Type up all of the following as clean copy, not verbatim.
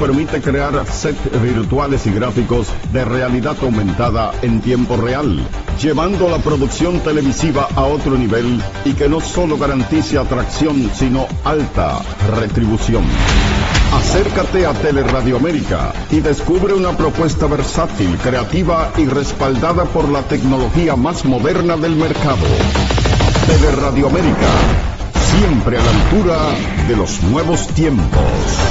permite crear sets virtuales y gráficos de realidad aumentada en tiempo real, llevando la producción televisiva a otro nivel y que no solo garantice atracción, sino alta retribución. Acércate a Teleradio América y descubre una propuesta versátil, creativa y respaldada por la tecnología más moderna del mercado. Teleradio América, siempre a la altura de los nuevos tiempos.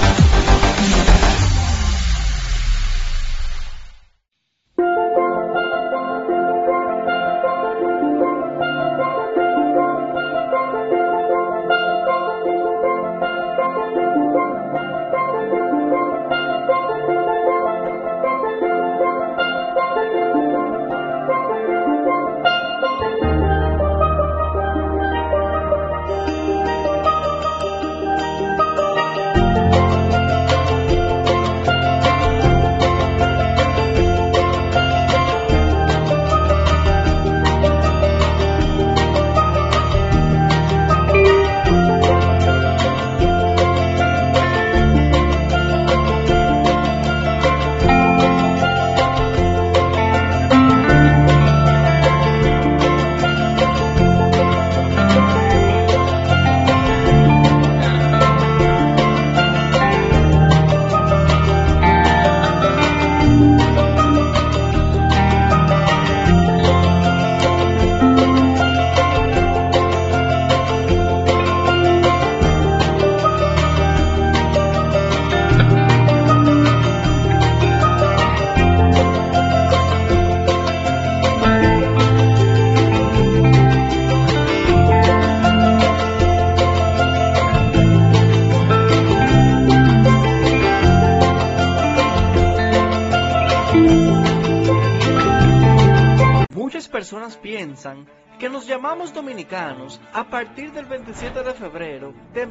Personas piensan que nos llamamos dominicanos a partir del 27 de febrero de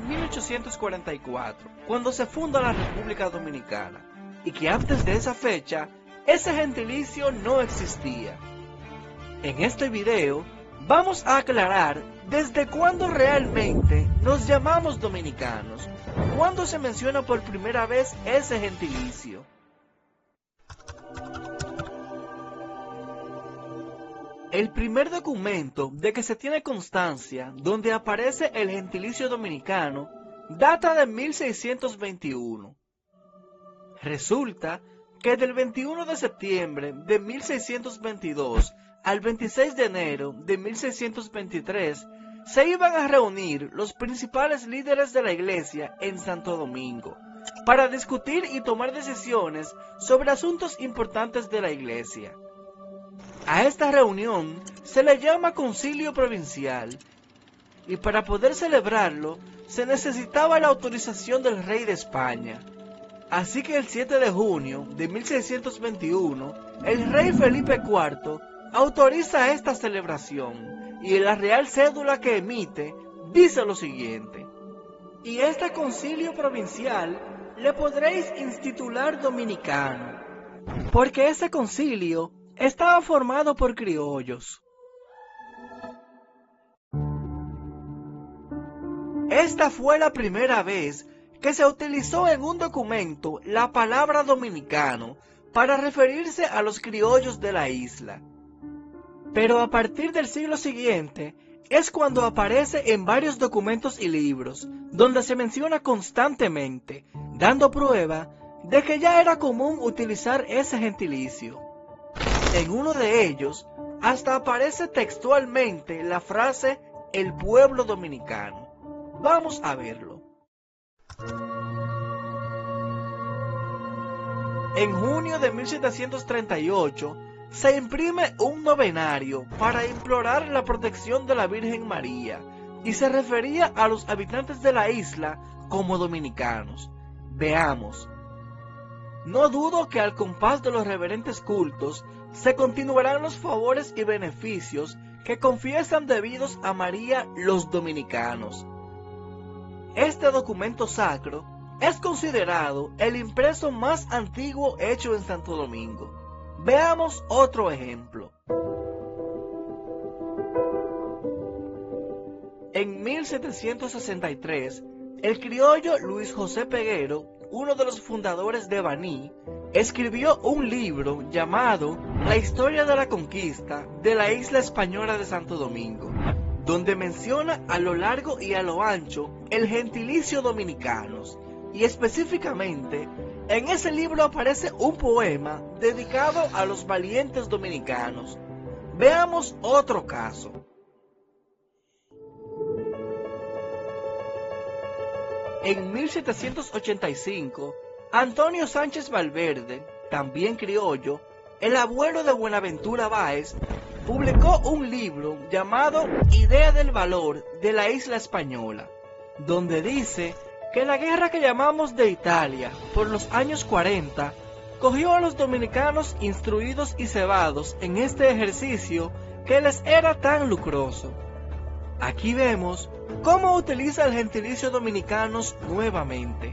1844, cuando se funda la República Dominicana, y que antes de esa fecha, ese gentilicio no existía. En este video, vamos a aclarar desde cuándo realmente nos llamamos dominicanos, cuándo se menciona por primera vez ese gentilicio. El primer documento de que se tiene constancia donde aparece el gentilicio dominicano data de 1621. Resulta que del 21 de septiembre de 1622 al 26 de enero de 1623 se iban a reunir los principales líderes de la iglesia en Santo Domingo para discutir y tomar decisiones sobre asuntos importantes de la iglesia. A esta reunión se le llama concilio provincial, y para poder celebrarlo se necesitaba la autorización del rey de España. Así que el 7 de junio de 1621, el rey Felipe IV autoriza esta celebración, y en la real cédula que emite dice lo siguiente: y este concilio provincial le podréis institular dominicano, porque ese concilio estaba formado por criollos. Esta fue la primera vez que se utilizó en un documento la palabra dominicano para referirse a los criollos de la isla. Pero a partir del siglo siguiente es cuando aparece en varios documentos y libros, donde se menciona constantemente, dando prueba de que ya era común utilizar ese gentilicio. En uno de ellos, hasta aparece textualmente la frase "el pueblo dominicano". Vamos a verlo. En junio de 1738, se imprime un novenario para implorar la protección de la Virgen María, y se refería a los habitantes de la isla como dominicanos. Veamos. No dudo que al compás de los reverentes cultos se continuarán los favores y beneficios que confiesan debidos a María los dominicanos. Este documento sacro es considerado el impreso más antiguo hecho en Santo Domingo. Veamos otro ejemplo. En 1763, el criollo Luis José Peguero uno de los fundadores de Baní, escribió un libro llamado La historia de la conquista de la isla española de Santo Domingo, donde menciona a lo largo y a lo ancho el gentilicio dominicanos, y específicamente en ese libro aparece un poema dedicado a los valientes dominicanos. Veamos otro caso. En 1785, Antonio Sánchez Valverde, también criollo, el abuelo de Buenaventura Báez, publicó un libro llamado Idea del Valor de la Isla Española, donde dice que la guerra que llamamos de Italia por los años 40 cogió a los dominicanos instruidos y cebados en este ejercicio que les era tan lucroso. Aquí vemos cómo utiliza el gentilicio dominicanos nuevamente.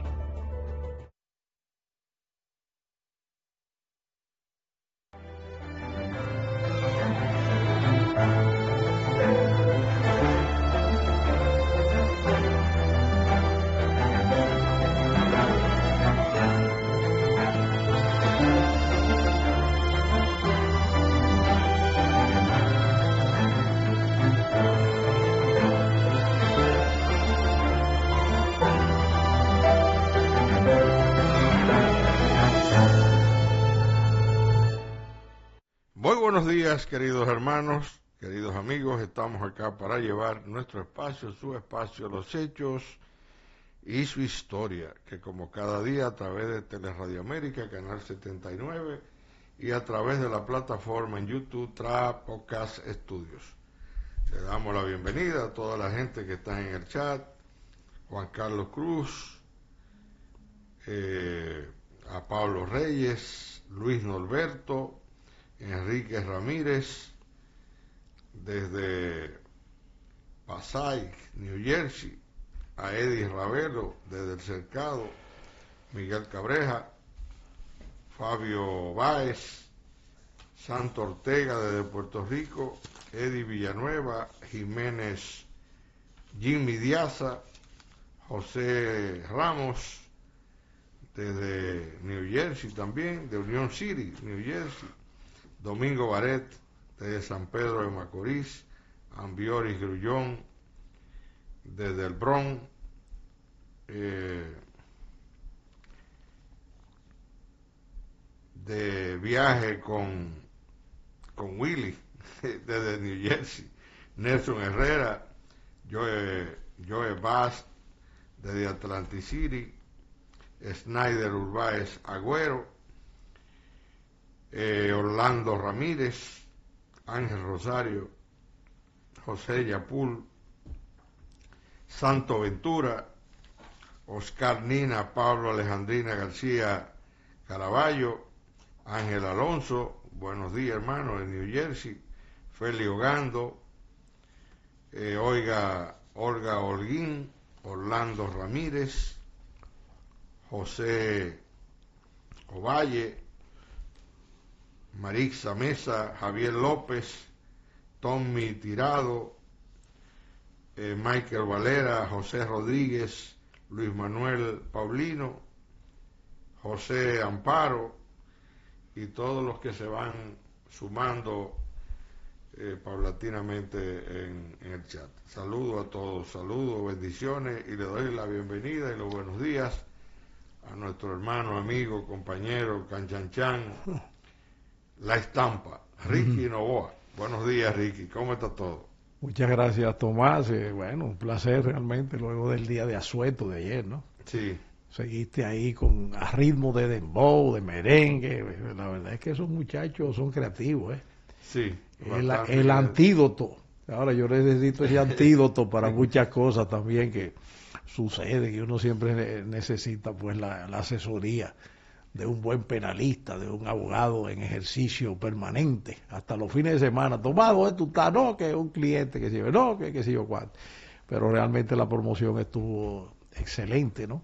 Buenos días, queridos hermanos, queridos amigos. Estamos acá para llevar nuestro espacio, su espacio, los hechos y su historia, que como cada día a través de Teleradio América, Canal 79, y a través de la plataforma en YouTube Podcast Estudios. Le damos la bienvenida a toda la gente que está en el chat, Juan Carlos Cruz, a Pablo Reyes, Luis Norberto, Enrique Ramírez, desde Passaic, New Jersey, a Eddie Ravelo, desde El Cercado, Miguel Cabreja, Fabio Báez, Santo Ortega, desde Puerto Rico, Eddie Villanueva, Jiménez, Jimmy Diaza, José Ramos, desde New Jersey también, de Union City, New Jersey, Domingo Baret, desde San Pedro de Macorís, Ambioris Grullón, desde el Bronx, de viaje con Willy, desde New Jersey, Nelson Herrera, Joe Bass, desde Atlantic City, Snyder Urbáez Agüero, Orlando Ramírez, Ángel Rosario, José Yapul, Santo Ventura, Oscar Nina, Pablo Alejandrina García Caraballo, Ángel Alonso, buenos días hermano, de New Jersey, Feli Ogando, Olga Holguín, Orlando Ramírez, José Ovalle, Marixa Mesa, Javier López, Tommy Tirado, Michael Valera, José Rodríguez, Luis Manuel Paulino, José Amparo y todos los que se van sumando paulatinamente en el chat. Saludo a todos, saludos, bendiciones, y le doy la bienvenida y los buenos días a nuestro hermano, amigo, compañero, Canchanchan, La Estampa, Ricky Novoa. Buenos días, Ricky, ¿cómo está todo? Muchas gracias, Tomás. Bueno, un placer realmente luego del día de asueto de ayer, ¿no? Sí. Seguiste ahí a ritmo de dembow, de merengue. La verdad es que esos muchachos son creativos, ¿eh? Sí. El antídoto. Ahora yo necesito ese antídoto para muchas cosas también que suceden, y uno siempre necesita pues la asesoría de un buen penalista, de un abogado en ejercicio permanente, hasta los fines de semana. Tomado, tú estás, no, que un cliente que se ve, no, que sé yo cuánto. Pero realmente la promoción estuvo excelente, ¿no?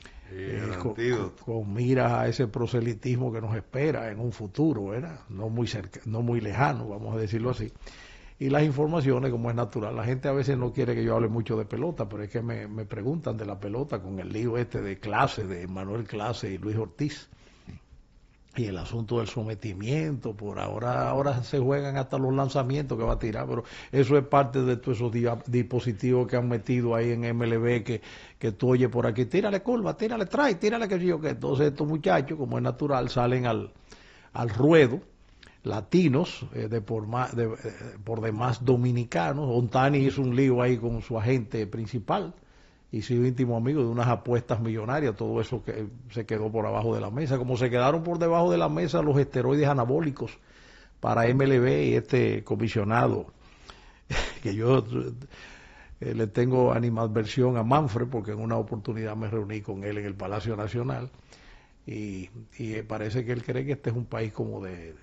Con miras a ese proselitismo que nos espera en un futuro, ¿verdad? No muy lejano, vamos a decirlo así. y las informaciones, como es natural. La gente a veces no quiere que yo hable mucho de pelota, pero es que me preguntan de la pelota con el lío este de Clase, de Manuel Clase y Luis Ortiz. Y el asunto del sometimiento, por ahora se juegan hasta los lanzamientos que va a tirar, pero eso es parte de todos esos dispositivos que han metido ahí en MLB, que tú oyes por aquí, tírale curva, tírale try, tírale que yo que. Entonces estos muchachos, como es natural, salen al ruedo, latinos, por demás dominicanos. Ontani hizo un lío ahí con su agente principal, y sido íntimo amigo de unas apuestas millonarias, todo eso que se quedó por abajo de la mesa, como se quedaron por debajo de la mesa los esteroides anabólicos para MLB y este comisionado, que yo le tengo animadversión a Manfred, porque en una oportunidad me reuní con él en el Palacio Nacional, y parece que él cree que este es un país como de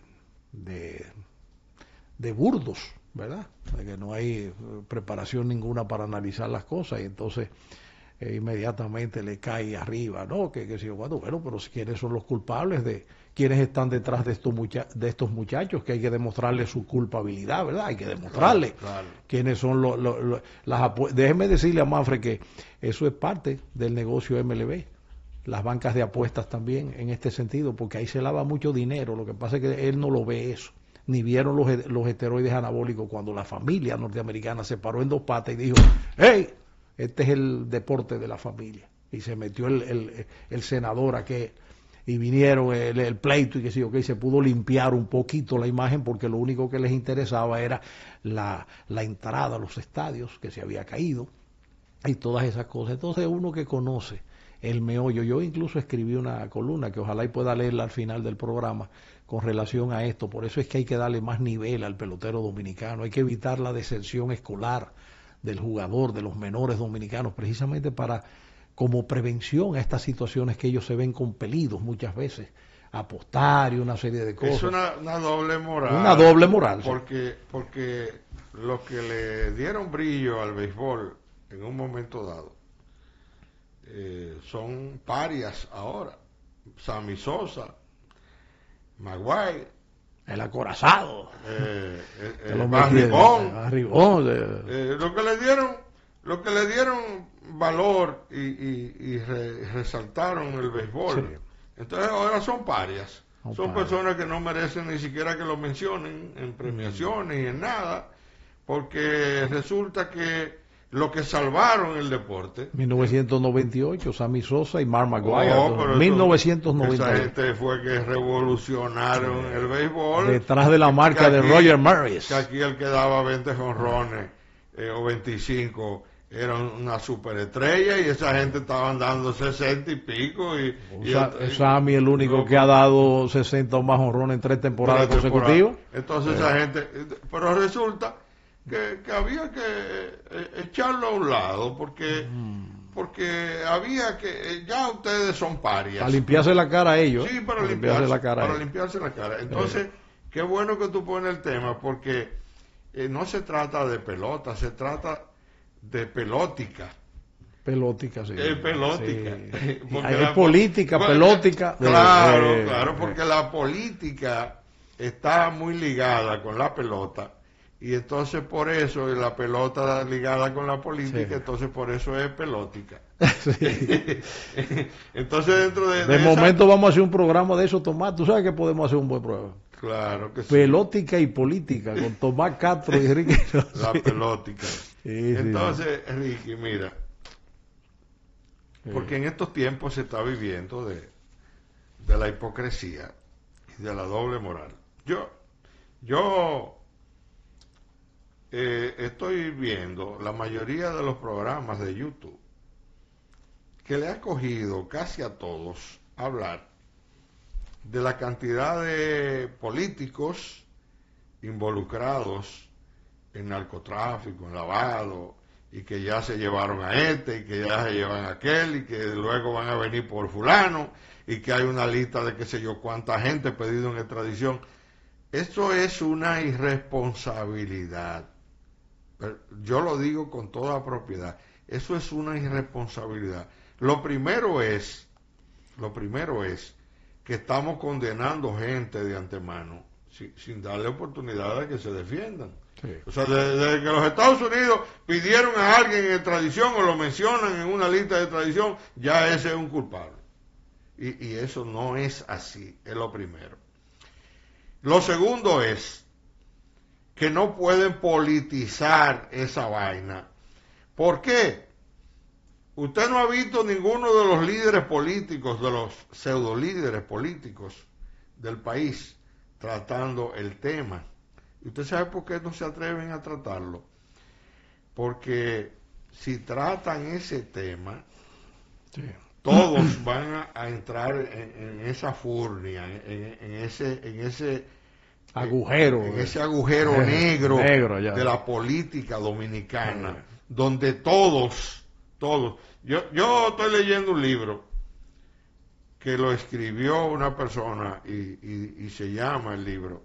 burdos, ¿verdad? De que no hay preparación ninguna para analizar las cosas, y entonces inmediatamente le cae arriba, ¿no? Que si bueno, pero ¿quiénes son los culpables de quiénes están detrás de estos muchachos? Que hay que demostrarles su culpabilidad, ¿verdad? Hay que demostrarle quiénes son las apuestas. Déjeme decirle a Manfred que eso es parte del negocio MLB. Las bancas de apuestas también, en este sentido, porque ahí se lava mucho dinero. Lo que pasa es que él no lo ve eso, ni vieron los esteroides anabólicos cuando la familia norteamericana se paró en dos patas y dijo, ¡hey! Este es el deporte de la familia. Y se metió el senador aquel, y vinieron el pleito y que sí, se pudo limpiar un poquito la imagen, porque lo único que les interesaba era la entrada a los estadios, que se había caído, y todas esas cosas. Entonces uno que conoce el meollo, yo incluso escribí una columna que ojalá y pueda leerla al final del programa con relación a esto. Por eso es que hay que darle más nivel al pelotero dominicano, hay que evitar la deserción escolar del jugador, de los menores dominicanos, precisamente como prevención a estas situaciones que ellos se ven compelidos muchas veces a apostar y una serie de cosas. Es una doble moral. Una doble moral. Porque los que le dieron brillo al béisbol en un momento dado son parias ahora. Sammy Sosa, Maguire, el acorazado, Barribón, lo que le dieron valor y resaltaron el béisbol. Sí. Entonces ahora son parias, son personas que no merecen ni siquiera que lo mencionen en premiaciones y en nada, porque resulta que lo que salvaron el deporte. 1998, Sammy Sosa y Mark Maguire. 1998. Esa gente fue que revolucionaron el béisbol. Detrás de la marca de Roger Maris. Que aquí el que daba 20 jonrones o 25 era una superestrella, y esa gente estaban dando 60 y pico. Sammy el único que ha dado 60 o más jonrones en 3 temporadas consecutivas. Entonces esa gente, pero resulta que había que echarlo a un lado, porque había que, ya ustedes son parias. Para limpiarse la cara a ellos. Sí, para limpiarse la cara. Entonces, qué bueno que tú pones el tema, porque no se trata de pelota, se trata de pelótica. Pelótica, sí. Pelótica. Sí. Hay política, pelótica. Claro, porque la política está muy ligada con la pelota. Y entonces por eso la pelota ligada con la política, entonces por eso es pelótica. Sí. Entonces dentro de momento vamos a hacer un programa de eso, Tomás. ¿Tú sabes que podemos hacer un buen programa? Claro que sí. Pelótica y política, con Tomás Castro y Ricky. La pelótica. Sí, entonces, Ricky, mira, porque en estos tiempos se está viviendo de la hipocresía y de la doble moral. Yo estoy viendo la mayoría de los programas de YouTube que le ha cogido casi a todos hablar de la cantidad de políticos involucrados en narcotráfico, en lavado, y que ya se llevaron a este, y que ya se llevan a aquel, y que luego van a venir por fulano, y que hay una lista de qué sé yo cuánta gente pedido en extradición. Esto es una irresponsabilidad. Yo lo digo con toda propiedad. Eso es una irresponsabilidad. Lo primero es que estamos condenando gente de antemano sin darle oportunidad a que se defiendan. Sí. O sea, desde que los Estados Unidos pidieron a alguien en extradición o lo mencionan en una lista de extradición, ya ese es un culpable. Y eso no es así, es lo primero. Lo segundo es que no pueden politizar esa vaina. ¿Por qué? Usted no ha visto ninguno de los líderes políticos, de los pseudo líderes políticos del país tratando el tema. ¿Y usted sabe por qué no se atreven a tratarlo? Porque si tratan ese tema, Sí. todos van a entrar en esa furnia, en ese Agujero. en ese agujero negro ya. de la política dominicana, donde todos, yo estoy leyendo un libro que lo escribió una persona y se llama el libro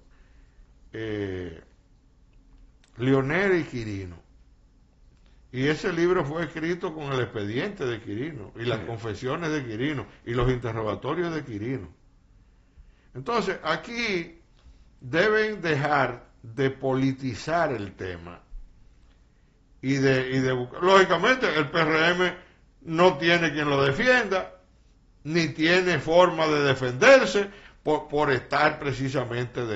Leonel y Quirino. Y ese libro fue escrito con el expediente de Quirino y las confesiones de Quirino y los interrogatorios de Quirino. Entonces, aquí deben dejar de politizar el tema y de buscar. Lógicamente, el PRM no tiene quien lo defienda, ni tiene forma de defenderse por estar precisamente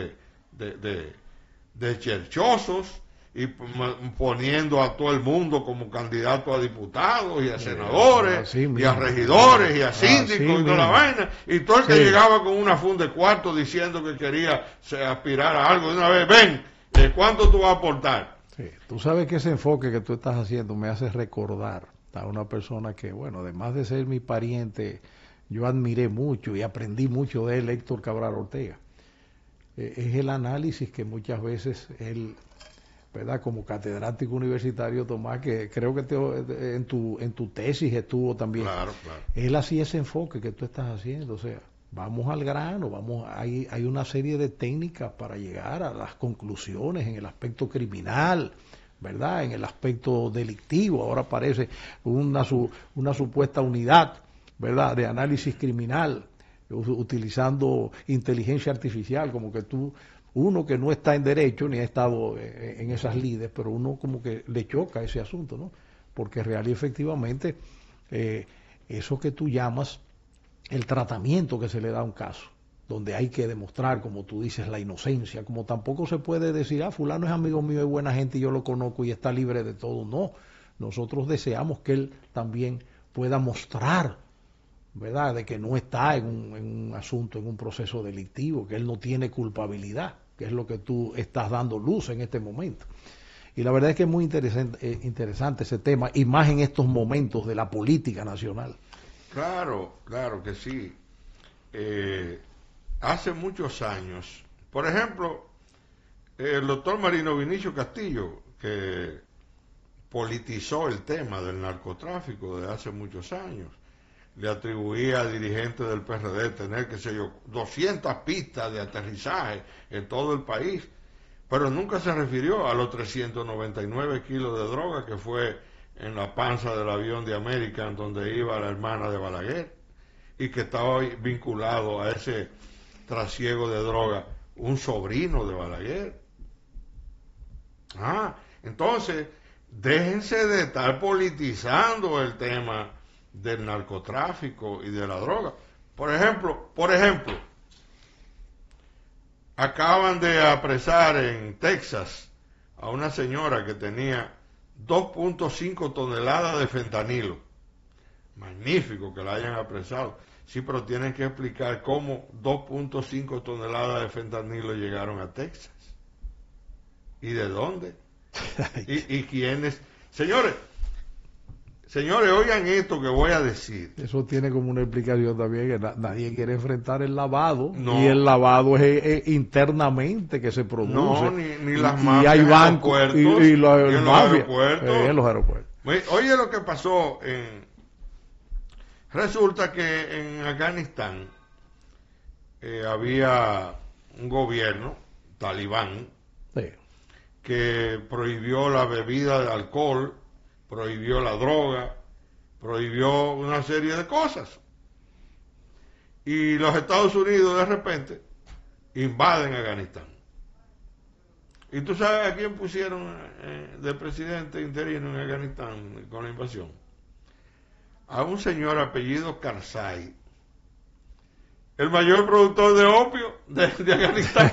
de cherchosos y poniendo a todo el mundo como candidato a diputados y a senadores y a regidores y a síndicos y toda la vaina, y todo el que llegaba con una funda de cuarto diciendo que quería aspirar a algo de una vez, ven, ¿cuánto tú vas a aportar? Sí. Tú sabes que ese enfoque que tú estás haciendo me hace recordar a una persona que, bueno, además de ser mi pariente, yo admiré mucho y aprendí mucho de él, Héctor Cabral Ortega. Es el análisis que muchas veces él, ¿verdad? Como catedrático universitario, Tomás, que creo que en tu tesis estuvo también. Claro. Él hacía ese enfoque que tú estás haciendo, o sea, vamos al grano, hay una serie de técnicas para llegar a las conclusiones en el aspecto criminal, ¿verdad? En el aspecto delictivo, ahora aparece una supuesta unidad, ¿verdad? De análisis criminal, utilizando inteligencia artificial, como que uno que no está en derecho ni ha estado en esas lides, pero uno como que le choca ese asunto, ¿no? Porque real y efectivamente eso que tú llamas el tratamiento que se le da a un caso, donde hay que demostrar, como tú dices, la inocencia, como tampoco se puede decir, fulano es amigo mío, es buena gente y yo lo conozco y está libre de todo. No, nosotros deseamos que él también pueda mostrar, ¿verdad?, de que no está en un asunto, en un proceso delictivo, que él no tiene culpabilidad, que es lo que tú estás dando luz en este momento. Y la verdad es que es muy interesante ese tema, y más en estos momentos de la política nacional. Claro que sí. Hace muchos años, por ejemplo, el doctor Marino Vinicio Castillo, que politizó el tema del narcotráfico desde hace muchos años, le atribuía a dirigentes del PRD tener, 200 pistas de aterrizaje en todo el país, pero nunca se refirió a los 399 kilos de droga que fue en la panza del avión de American donde iba la hermana de Balaguer y que estaba vinculado a ese trasiego de droga un sobrino de Balaguer. Entonces, déjense de estar politizando el tema del narcotráfico y de la droga. Por ejemplo, acaban de apresar en Texas a una señora que tenía 2.5 toneladas de fentanilo. Magnífico que la hayan apresado. Sí, pero tienen que explicar cómo 2.5 toneladas de fentanilo llegaron a Texas. ¿Y de dónde? ¿Y quiénes? Señores, oigan esto que voy a decir. Eso tiene como una explicación también, que nadie quiere enfrentar el lavado, no. Y el lavado es internamente que se produce. No, ni las mafias. Y hay bancos y los aeropuertos. En los aeropuertos. Oye lo que pasó resulta que en Afganistán había un gobierno talibán que prohibió la bebida de alcohol, prohibió la droga, prohibió una serie de cosas. Y los Estados Unidos de repente invaden Afganistán. ¿Y tú sabes a quién pusieron de presidente interino en Afganistán con la invasión? A un señor apellido Karzai, el mayor productor de opio de Afganistán.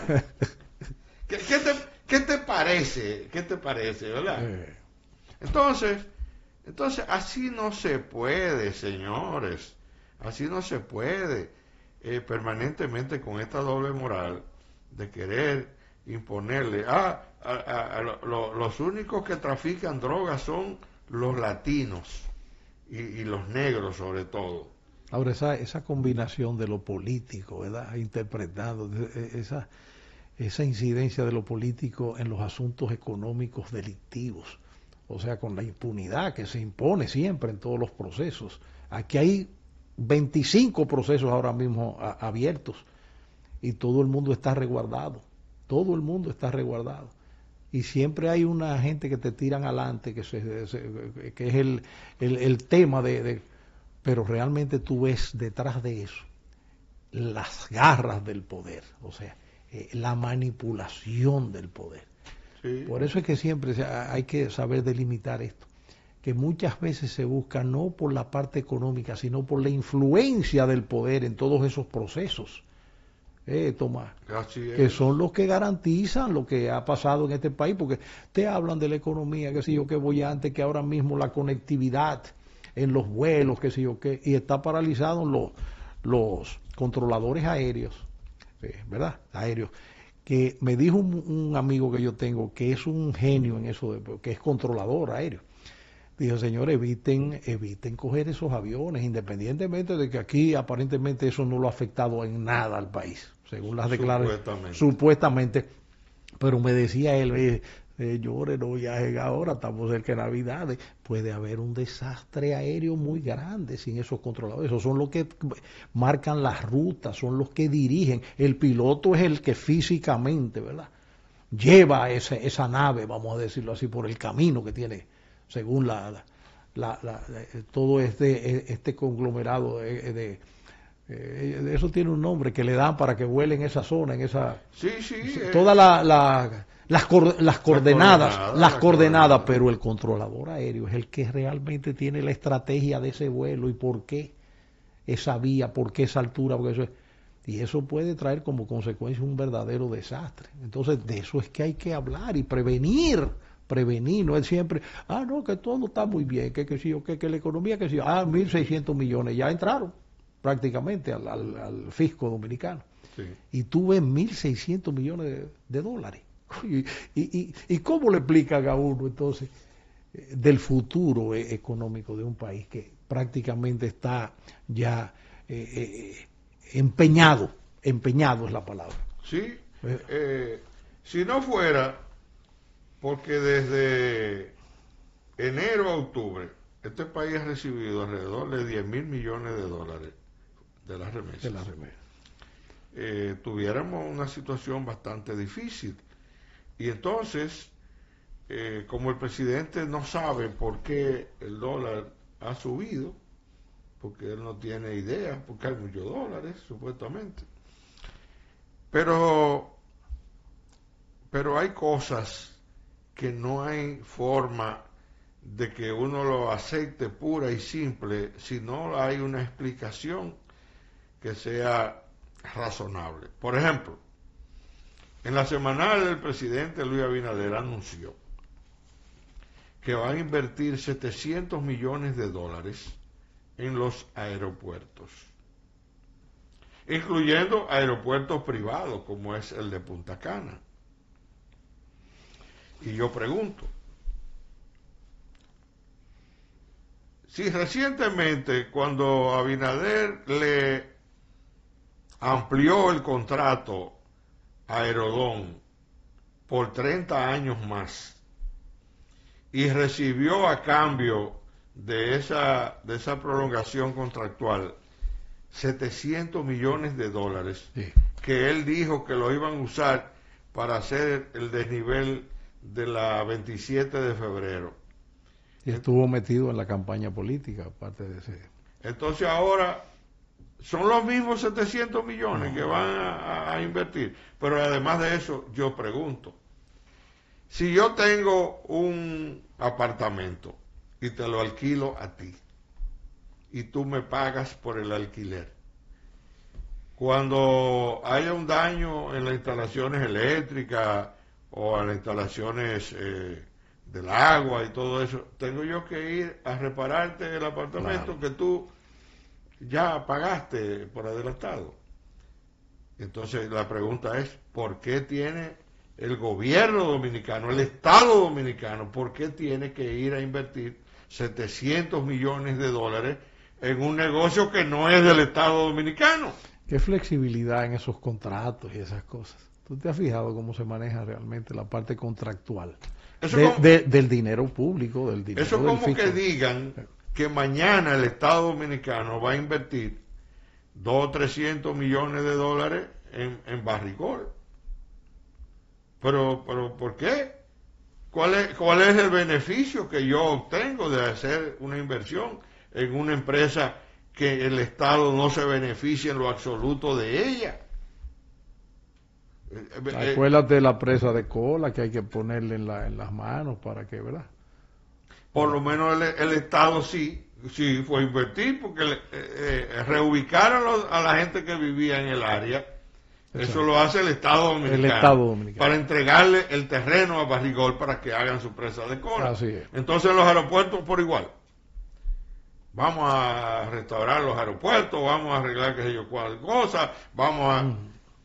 ¿Qué te parece? ¿Qué te parece, verdad? Entonces, así no se puede, señores. Así no se puede permanentemente con esta doble moral de querer imponerle. Los únicos que trafican drogas son los latinos y los negros sobre todo. Ahora, esa combinación de lo político, ¿verdad? Interpretando esa incidencia de lo político en los asuntos económicos delictivos, o sea, con la impunidad que se impone siempre en todos los procesos. Aquí hay 25 procesos ahora mismo abiertos y todo el mundo está resguardado, y siempre hay una gente que te tiran adelante, que es el tema pero realmente tú ves detrás de eso las garras del poder, o sea, la manipulación del poder. Sí. Por eso es que siempre hay que saber delimitar esto, que muchas veces se busca no por la parte económica, sino por la influencia del poder en todos esos procesos, Tomás, que son los que garantizan lo que ha pasado en este país, porque te hablan de la economía, que sé yo, que voy antes, que ahora mismo la conectividad en los vuelos, que sé yo, que, y está paralizado los controladores aéreos, ¿verdad? Aéreos, que me dijo un amigo que yo tengo, que es un genio en eso, que es controlador aéreo. Dijo, señores, eviten coger esos aviones, independientemente de que aquí aparentemente eso no lo ha afectado en nada al país, según las declaraciones. Supuestamente. Pero me decía él, señores, no viajen ahora, estamos cerca de Navidades, puede haber un desastre aéreo muy grande sin esos controladores. Esos son los que marcan las rutas, son los que dirigen. El piloto es el que físicamente, ¿verdad?, lleva esa nave, vamos a decirlo así, por el camino que tiene, según todo este conglomerado eso tiene un nombre que le dan para que vuele en esa zona, en esa... Sí, todas las coordenadas, pero el controlador aéreo es el que realmente tiene la estrategia de ese vuelo y por qué esa vía, por qué esa altura, y eso puede traer como consecuencia un verdadero desastre. Entonces, de eso es que hay que hablar y prevenir, no es siempre, no, que todo está muy bien, que la economía, 1.600 millones, ya entraron prácticamente al fisco dominicano. Sí. Y tú ves 1.600 millones de dólares. ¿Y cómo le explican a uno entonces del futuro económico de un país que prácticamente está ya empeñado es la palabra? Sí, si no fuera porque desde enero a octubre este país ha recibido alrededor de 10.000 millones de dólares de las remesas. Tuviéramos una situación bastante difícil. Y entonces, como el presidente no sabe por qué el dólar ha subido, porque él no tiene idea, porque hay muchos dólares, supuestamente. Pero hay cosas que no hay forma de que uno lo acepte pura y simple si no hay una explicación que sea razonable. Por ejemplo, en la semanal el presidente Luis Abinader anunció que va a invertir 700 millones de dólares en los aeropuertos, incluyendo aeropuertos privados como es el de Punta Cana. Y yo pregunto, si recientemente cuando Abinader le amplió el contrato a Aerodón por 30 años más y recibió a cambio de esa prolongación contractual 700 millones de dólares, sí, que él dijo que lo iban a usar para hacer el desnivel de la 27 de febrero. Y estuvo metido en la campaña política, aparte de ese. Entonces ahora son los mismos 700 millones que van a invertir. Pero además de eso, yo pregunto, Si yo tengo un apartamento y te lo alquilo a ti, y tú me pagas por el alquiler, cuando haya un daño en las instalaciones eléctricas o en las instalaciones del agua y todo eso, tengo yo que ir a repararte el apartamento que tú ya pagaste por adelantado. Entonces la pregunta es, ¿por qué tiene el gobierno dominicano, el Estado dominicano, por qué tiene que ir a invertir 700 millones de dólares en un negocio que no es del Estado dominicano? Qué flexibilidad en esos contratos y esas cosas. ¿Tú te has fijado cómo se maneja realmente la parte contractual del dinero público, del dinero eso del como fisco? Que digan que mañana el Estado dominicano va a invertir 200 o 300 millones de dólares en Barrigol. Pero ¿por qué? ¿Cuál es el beneficio que yo obtengo de hacer una inversión en una empresa que el Estado no se beneficia en lo absoluto de ella? Acuérdate de la presa de cola que hay que ponerle en las manos para que, ¿verdad? Por lo menos el Estado sí fue a invertir, porque reubicaron a la gente que vivía en el área. Exacto. Eso lo hace el Estado Dominicano. Para entregarle el terreno a Barrigol para que hagan su presa de cola. Así es. Entonces los aeropuertos por igual. Vamos a restaurar los aeropuertos, vamos a arreglar qué sé yo cuál cosa, vamos a...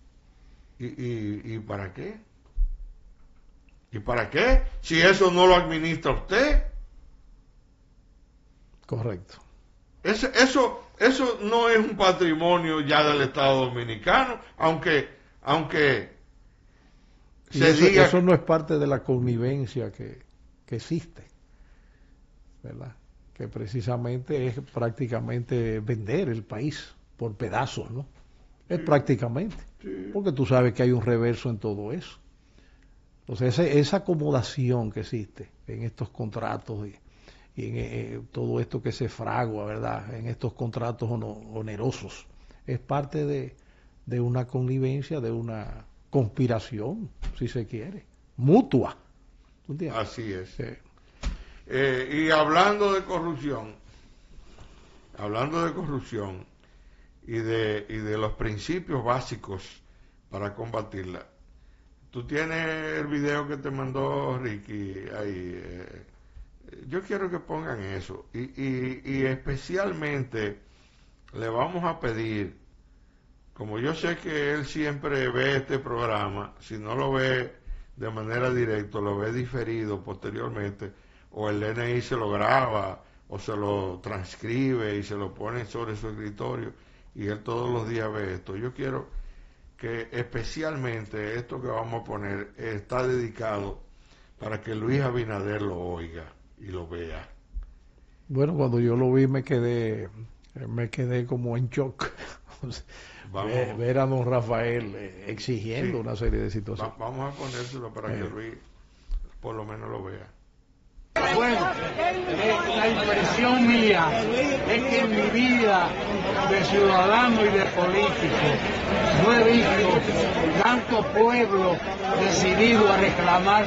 ¿Y para qué? ¿Y para qué? Si eso no lo administra usted. Correcto. Eso no es un patrimonio ya del Estado Dominicano, aunque se diga... Eso no es parte de la connivencia que existe, ¿verdad? Que precisamente es prácticamente vender el país por pedazos, ¿no? Es prácticamente, porque tú sabes que hay un reverso en todo eso. Entonces esa acomodación que existe en estos contratos y en todo esto que se fragua, ¿verdad? En estos contratos onerosos, es parte de una connivencia, de una conspiración, si se quiere, mutua. ¿Entiendes? Así es. Sí. Y hablando de corrupción y de los principios básicos para combatirla, tú tienes el video que te mandó Ricky ahí. Yo quiero que pongan eso y especialmente le vamos a pedir, como yo sé que él siempre ve este programa, si no lo ve de manera directa, lo ve diferido posteriormente, o el DNI se lo graba o se lo transcribe y se lo pone sobre su escritorio y él todos los días ve esto. Yo quiero que especialmente esto que vamos a poner está dedicado para que Luis Abinader lo oiga y lo vea. Bueno, cuando yo lo vi me quedé como en shock. Ver a don Rafael exigiendo una serie de situaciones. Vamos a ponérselo para que Luis por lo menos lo vea. Bueno, la impresión mía es que en mi vida de ciudadano y de político no he visto tanto pueblo decidido a reclamar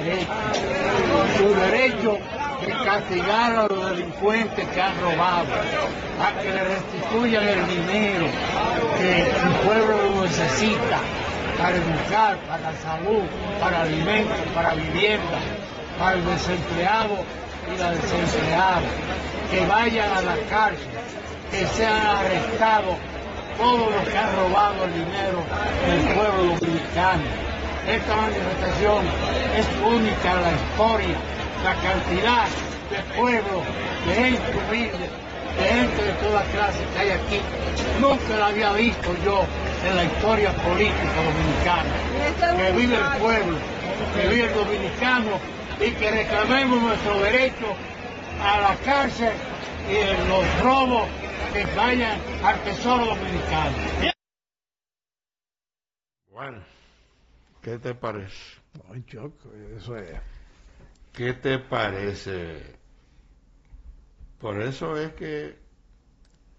sus derechos de castigar a los delincuentes que han robado, a que le restituyan el dinero que el pueblo lo necesita para educar, para la salud, para alimentos, para vivienda, para el desempleado y la desempleada, que vayan a la cárcel, que sean arrestados todos los que han robado el dinero del pueblo dominicano. Esta manifestación es única en la historia. La cantidad de pueblo, de gente humilde, de gente de toda clase que hay aquí, nunca la había visto yo en la historia política dominicana. Que vive el pueblo, que vive el dominicano, y que reclamemos nuestro derecho a la cárcel y en los robos que vayan al tesoro dominicano. Bueno, ¿qué te parece? Ay, Choco, eso es. ¿Qué te parece? Por eso es que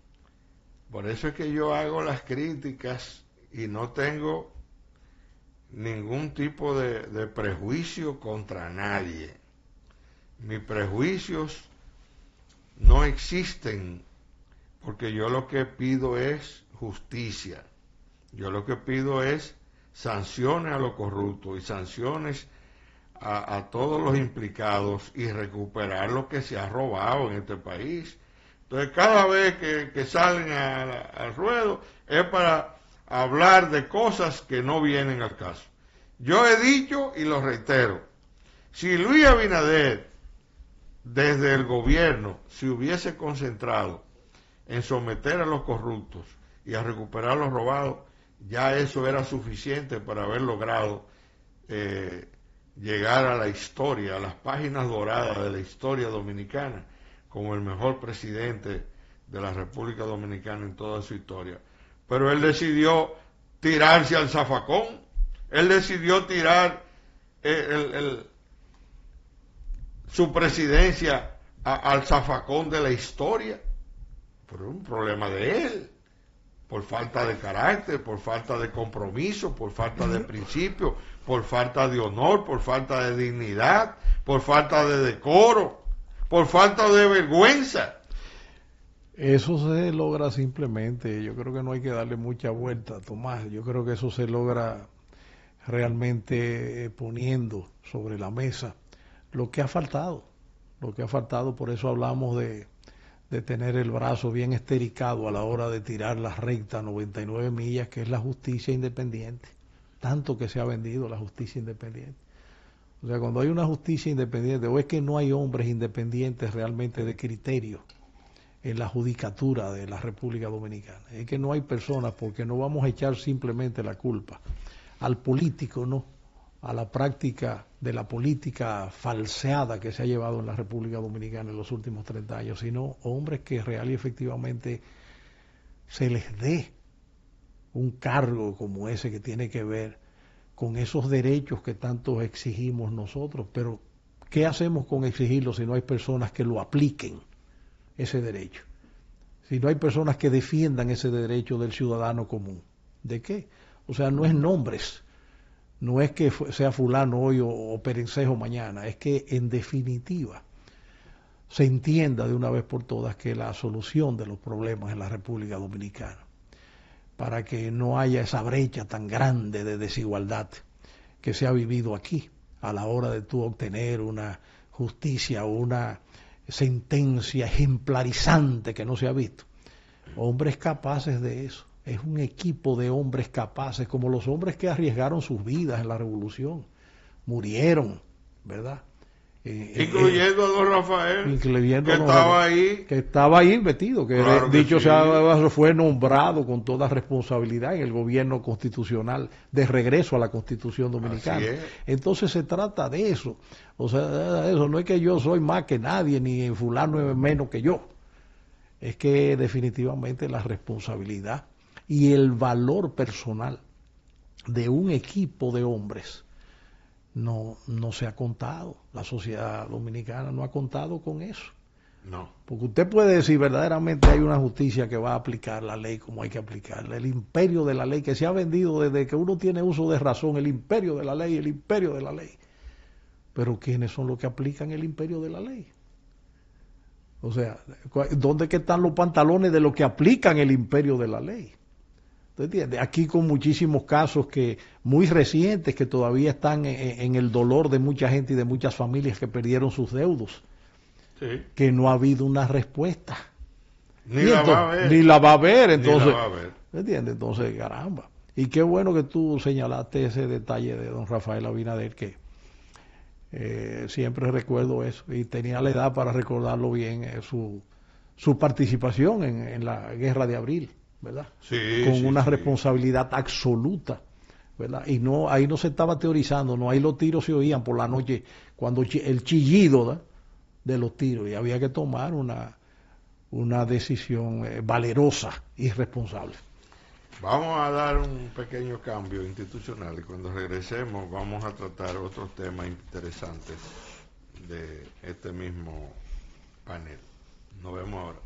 yo hago las críticas y no tengo ningún tipo de prejuicio contra nadie. Mis prejuicios no existen, porque yo lo que pido es justicia. Yo lo que pido es sanciones a los corruptos y sanciones a todos los implicados y recuperar lo que se ha robado en este país. Entonces, cada vez que salen al ruedo es para hablar de cosas que no vienen al caso. Yo he dicho y lo reitero, si Luis Abinader desde el gobierno se hubiese concentrado en someter a los corruptos y a recuperar los robados, ya eso era suficiente para haber logrado llegar a la historia, a las páginas doradas de la historia dominicana, como el mejor presidente de la República Dominicana en toda su historia. Pero él decidió tirarse al zafacón, él decidió tirar su presidencia al zafacón de la historia, pero es un problema de él, por falta de carácter, por falta de compromiso, por falta de principio, por falta de honor, por falta de dignidad, por falta de decoro, por falta de vergüenza. Eso se logra simplemente, yo creo que no hay que darle mucha vuelta, Tomás, yo creo que eso se logra realmente poniendo sobre la mesa lo que ha faltado, por eso hablamos de tener el brazo bien estericado a la hora de tirar la recta 99 millas, que es la justicia independiente, tanto que se ha vendido la justicia independiente. O sea, cuando hay una justicia independiente, o es que no hay hombres independientes realmente de criterio en la judicatura de la República Dominicana, es que no hay personas, porque no vamos a echar simplemente la culpa al político, no, a la práctica de la política falseada que se ha llevado en la República Dominicana en los últimos 30 años, sino hombres que real y efectivamente se les dé un cargo como ese que tiene que ver con esos derechos que tanto exigimos nosotros. Pero ¿qué hacemos con exigirlo si no hay personas que lo apliquen, ese derecho? Si no hay personas que defiendan ese derecho del ciudadano común. ¿De qué? O sea, no es nombres, no es que sea fulano hoy o perencejo mañana, es que en definitiva se entienda de una vez por todas que la solución de los problemas en la República Dominicana, para que no haya esa brecha tan grande de desigualdad que se ha vivido aquí a la hora de tú obtener una justicia o una sentencia ejemplarizante que no se ha visto. Hombres capaces de eso. Es un equipo de hombres capaces, como los hombres que arriesgaron sus vidas en la revolución, murieron, ¿verdad? Incluyendo a don Rafael, que estaba ahí metido, que claro dicho sí. sea, fue nombrado con toda responsabilidad en el gobierno constitucional de regreso a la Constitución Dominicana. Entonces se trata de eso. O sea, eso no es que yo soy más que nadie, ni fulano es menos que yo. Es que definitivamente la responsabilidad y el valor personal de un equipo de hombres no se ha contado. La sociedad dominicana no ha contado con eso. No. Porque usted puede decir verdaderamente hay una justicia que va a aplicar la ley como hay que aplicarla. El imperio de la ley que se ha vendido desde que uno tiene uso de razón, el imperio de la ley, el imperio de la ley. Pero ¿quiénes son los que aplican el imperio de la ley? O sea, ¿dónde que están los pantalones de los que aplican el imperio de la ley? ¿Usted entiende? Aquí con muchísimos casos que muy recientes que todavía están en el dolor de mucha gente y de muchas familias que perdieron sus deudos. Sí. Que no ha habido una respuesta. Ni la va a haber. Ni la va a haber, entonces. Ni la va a haber. ¿Entiendes? Entonces, caramba. Y qué bueno que tú señalaste ese detalle de don Rafael Abinader, que siempre recuerdo eso, y tenía la edad para recordarlo bien, su participación en la Guerra de Abril, ¿verdad? Sí, con una sí. responsabilidad absoluta, ¿verdad? Y no, ahí no se estaba teorizando, no, ahí los tiros se oían por la noche, cuando el chillido, ¿verdad?, de los tiros, y había que tomar una decisión valerosa y responsable. Vamos a dar un pequeño cambio institucional y cuando regresemos vamos a tratar otros temas interesantes de este mismo panel. Nos vemos ahora.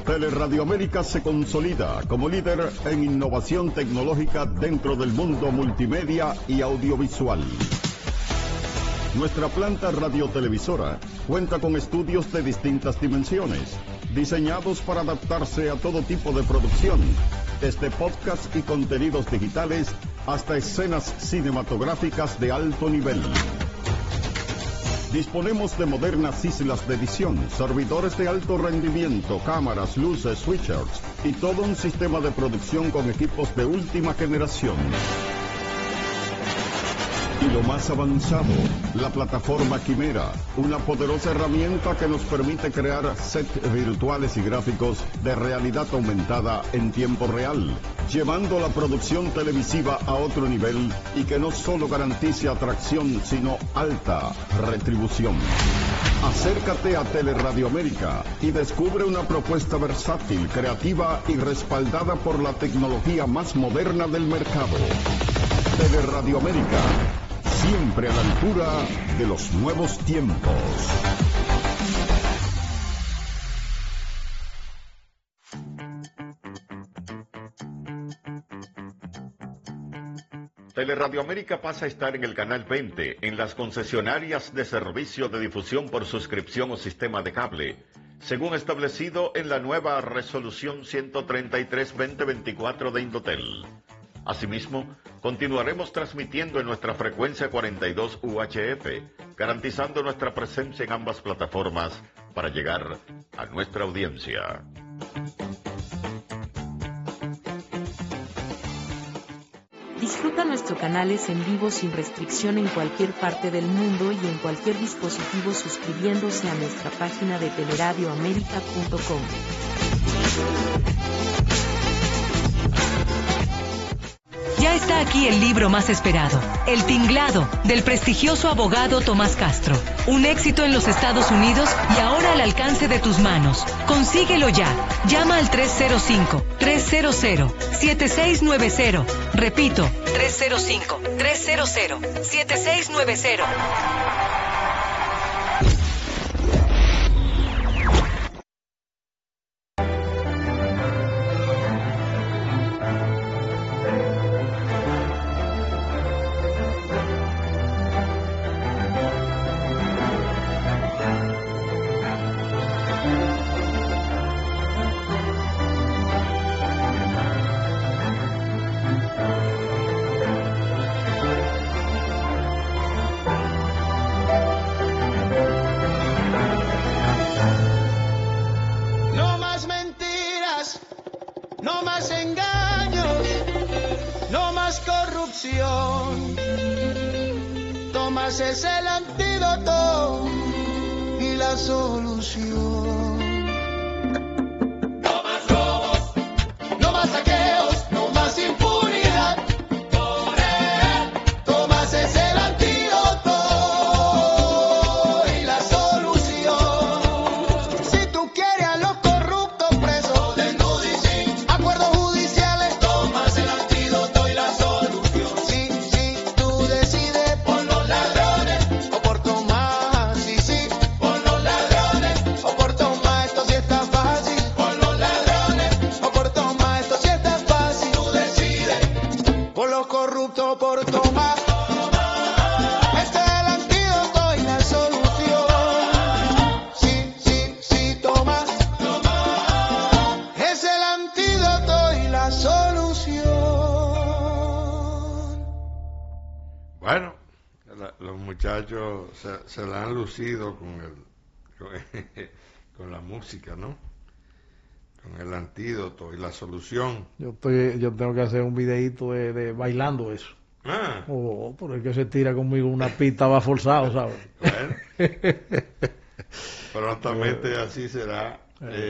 Teleradio América se consolida como líder en innovación tecnológica dentro del mundo multimedia y audiovisual. Nuestra planta radiotelevisora cuenta con estudios de distintas dimensiones, diseñados para adaptarse a todo tipo de producción, desde podcast y contenidos digitales hasta escenas cinematográficas de alto nivel. Disponemos de modernas islas de edición, servidores de alto rendimiento, cámaras, luces, switchers y todo un sistema de producción con equipos de última generación. Y lo más avanzado, la plataforma Quimera, una poderosa herramienta que nos permite crear sets virtuales y gráficos de realidad aumentada en tiempo real, llevando la producción televisiva a otro nivel y que no solo garantice atracción, sino alta retribución. Acércate a Teleradio América y descubre una propuesta versátil, creativa y respaldada por la tecnología más moderna del mercado. Teleradio América, siempre a la altura de los nuevos tiempos. Teleradio América pasa a estar en el canal 20 en las concesionarias de servicio de difusión por suscripción o sistema de cable, según establecido en la nueva resolución 133-2024 de Indotel. Asimismo, continuaremos transmitiendo en nuestra frecuencia 42 UHF, garantizando nuestra presencia en ambas plataformas para llegar a nuestra audiencia. Disfruta nuestros canales en vivo sin restricción en cualquier parte del mundo y en cualquier dispositivo suscribiéndose a nuestra página de teleradioamerica.com. Ya está aquí el libro más esperado, El Tinglado, del prestigioso abogado Tomás Castro. Un éxito en los Estados Unidos y ahora al alcance de tus manos. Consíguelo ya. Llama al 305-300-7690. Repito, 305-300-7690. Tomás es el antídoto y la solución. No más robos, no más saqueos, no más impunidad. Por él, Tomás es el antídoto y la solución. Si tú quieres a los corruptos presos, desnudos y sin acuerdos judiciales, Tomás el antídoto y la solución. Sí, tú decides por los ladrones o por Tomás. Sí, por los ladrones o por Tomás. Esto sí está fácil. Por los ladrones o por Tomás. Esto sí está fácil. Tú decides por los corruptos o por Tomás. Este es el antídoto y la solución. Sí, Tomás. Es el antídoto y la solución. Bueno, los muchachos se la han lucido con la música, ¿no? Con el antídoto y la solución. Yo tengo que hacer un videíto de bailando eso. Ah, Por el que se tira conmigo una pista va forzado, ¿sabes? bueno. Prontamente así será.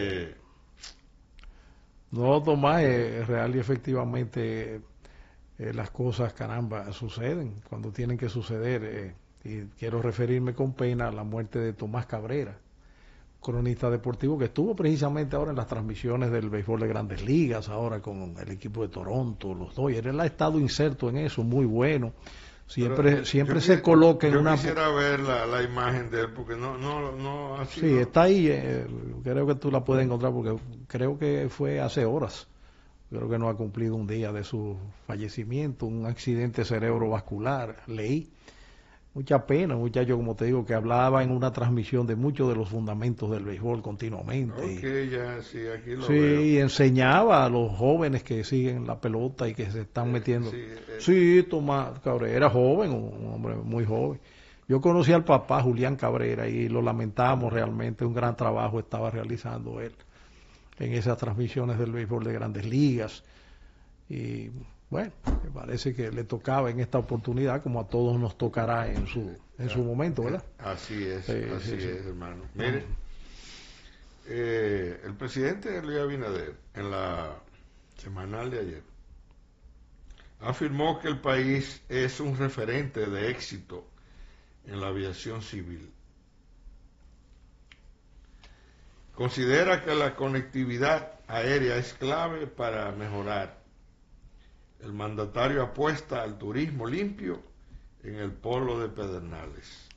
No, Tomás, es real y efectivamente las cosas, caramba, suceden cuando tienen que suceder. Y quiero referirme con pena a la muerte de Tomás Cabrera, cronista deportivo que estuvo precisamente ahora en las transmisiones del béisbol de Grandes Ligas, ahora con el equipo de Toronto, los Dodgers. Él ha estado inserto en eso, muy bueno. Siempre se coloca en una... Yo quisiera ver la imagen de él, porque no así. Sí, no. está ahí, creo que tú la puedes encontrar porque creo que fue hace horas, creo que no ha cumplido un día de su fallecimiento, un accidente cerebrovascular, leí. Mucha pena, un muchacho, como te digo, que hablaba en una transmisión de muchos de los fundamentos del béisbol continuamente. Ok, ya, sí, aquí lo sí, veo. y enseñaba a los jóvenes que siguen la pelota y que se están metiendo. Sí, Tomás Cabrera, era joven, un hombre muy joven. Yo conocí al papá, Julián Cabrera, y lo lamentamos realmente, un gran trabajo estaba realizando él en esas transmisiones del béisbol de Grandes Ligas. Y bueno, me parece que le tocaba en esta oportunidad, como a todos nos tocará en su momento, ¿verdad? Así es, Sí, así sí, sí. es, hermano. Mire, el presidente Luis Abinader, en la semanal de ayer, afirmó que el país es un referente de éxito en la aviación civil. Considera que la conectividad aérea es clave para mejorar. El mandatario apuesta al turismo limpio en el polo de Pedernales.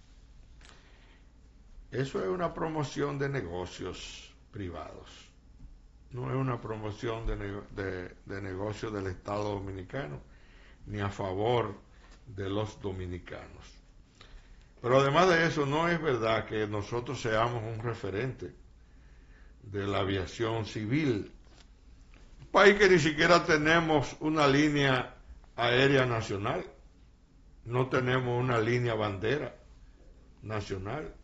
Eso es una promoción de negocios privados, no es una promoción de negocios del Estado Dominicano, ni a favor de los dominicanos. Pero además de eso, no es verdad que nosotros seamos un referente de la aviación civil. Un país que ni siquiera tenemos una línea aérea nacional, no tenemos una línea bandera nacional.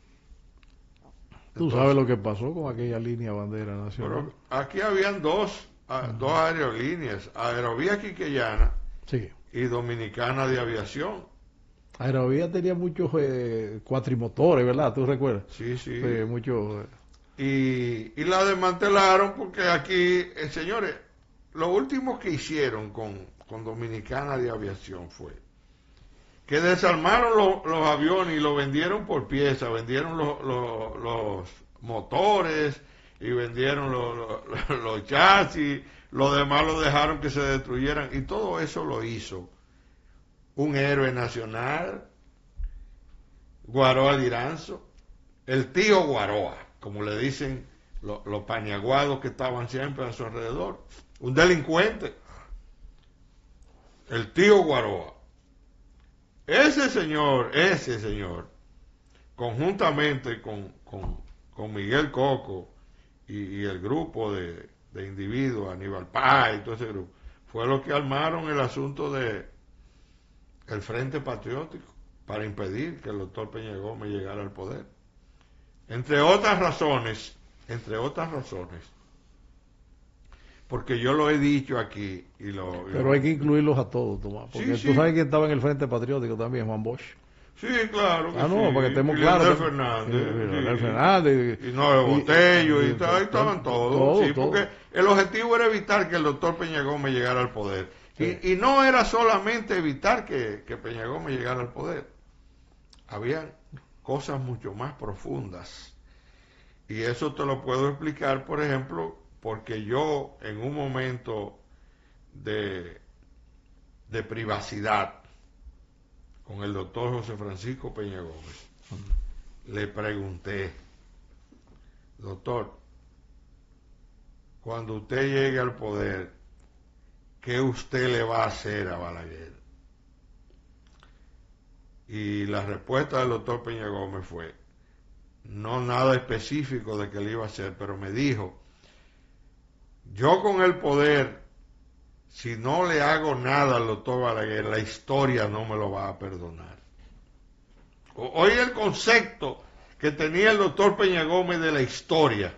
Tú sabes lo que pasó con aquella línea bandera nacional. Pero aquí habían dos aerolíneas, Aerovía Quiqueyana, sí, y Dominicana de Aviación. Aerovía tenía muchos cuatrimotores, ¿verdad? ¿Tú recuerdas? Sí, sí. Muchos. Y la desmantelaron porque aquí, señores, lo último que hicieron con Dominicana de Aviación fue que desarmaron los aviones y los vendieron por pieza, vendieron los motores y vendieron los chasis, lo demás lo dejaron que se destruyeran, y todo eso lo hizo un héroe nacional, Guaroa Liranzo, el tío Guaroa, como le dicen los paniaguados que estaban siempre a su alrededor, un delincuente, el tío Guaroa. Ese señor, conjuntamente con Miguel Coco y el grupo de individuos, Aníbal Paz y todo ese grupo, fue lo que armaron el asunto de el Frente Patriótico para impedir que el doctor Peña Gómez llegara al poder. Entre otras razones, porque yo lo he dicho aquí pero hay que incluirlos a todos, Tomás, porque sí, tú sabes que estaba en el Frente Patriótico también, Juan Bosch. Sí, claro que no, sí. para que estemos y claros. Leonel Fernández. Y Noé Botello, y ahí estaban todos. Sí, todo. porque el objetivo era evitar que el doctor Peña Gómez llegara al poder. Sí. Y no era solamente evitar que Peña Gómez llegara al poder. Habían cosas mucho más profundas. Y eso te lo puedo explicar, por ejemplo, porque yo en un momento de privacidad con el doctor José Francisco Peña Gómez, le pregunté: doctor, cuando usted llegue al poder, ¿qué usted le va a hacer a Balaguer? Y la respuesta del doctor Peña Gómez fue: no nada específico de que le iba a hacer, pero me dijo: yo con el poder, si no le hago nada al doctor Balaguer, la historia no me lo va a perdonar. Hoy el concepto que tenía el doctor Peña Gómez de la historia.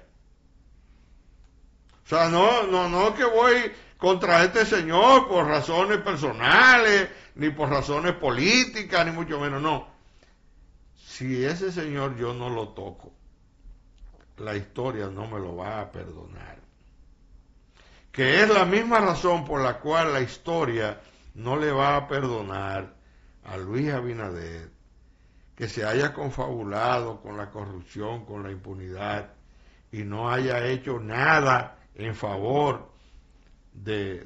O sea, no que voy contra este señor por razones personales, ni por razones políticas, ni mucho menos, no. Si ese señor yo no lo toco, la historia no me lo va a perdonar. Que es la misma razón por la cual la historia no le va a perdonar a Luis Abinader que se haya confabulado con la corrupción, con la impunidad, y no haya hecho nada en favor de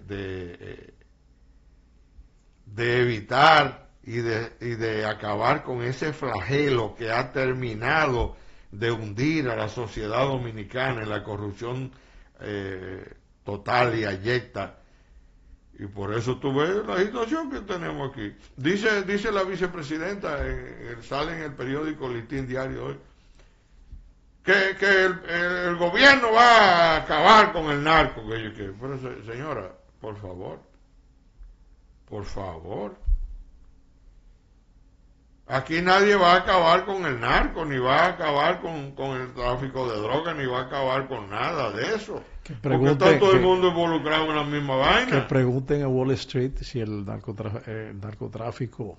evitar y de acabar con ese flagelo que ha terminado de hundir a la sociedad dominicana en la corrupción total y abyecta. Y por eso tú ves la situación que tenemos aquí. Dice la vicepresidenta, sale en el periódico Listín Diario hoy, que el gobierno va a acabar con el narco. Pero señora, por favor. Aquí nadie va a acabar con el narco, ni va a acabar con el tráfico de drogas, ni va a acabar con nada de eso. Porque está todo el mundo involucrado en la misma vaina. Que pregunten a Wall Street si el narcotráfico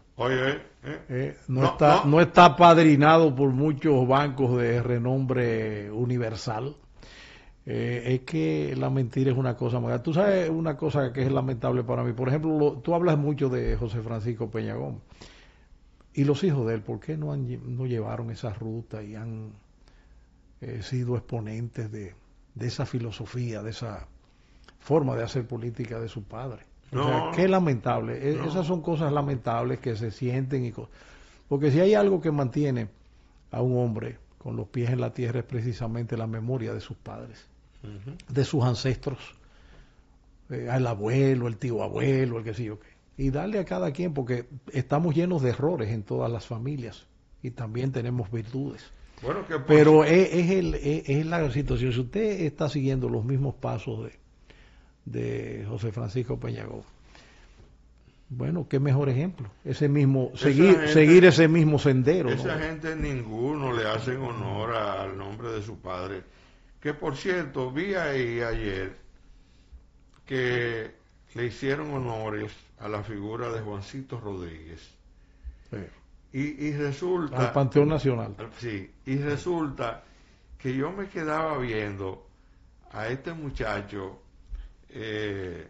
no está apadrinado por muchos bancos de renombre universal. Es que la mentira es una cosa más. Tú sabes una cosa que es lamentable para mí. Por ejemplo, tú hablas mucho de José Francisco Peña Gómez. Y los hijos de él, ¿por qué no llevaron esa ruta y han sido exponentes de esa filosofía, de esa forma de hacer política de su padre? O sea, qué lamentable. Esas son cosas lamentables que se sienten. Porque si hay algo que mantiene a un hombre con los pies en la tierra es precisamente la memoria de sus padres, de sus ancestros, al abuelo, el tío abuelo, el que sí yo qué. Y darle a cada quien, porque estamos llenos de errores en todas las familias y también tenemos virtudes. Bueno, pero es la situación. Si usted está siguiendo los mismos pasos de José Francisco Peña Gómez, bueno, qué mejor ejemplo. Seguir ese mismo sendero. Esa gente ninguno le hacen honor al nombre de su padre. Que por cierto, vi ahí ayer que le hicieron honores a la figura de Juancito Rodríguez. Sí. Y resulta... Al Panteón Nacional. Sí, y resulta que yo me quedaba viendo a este muchacho que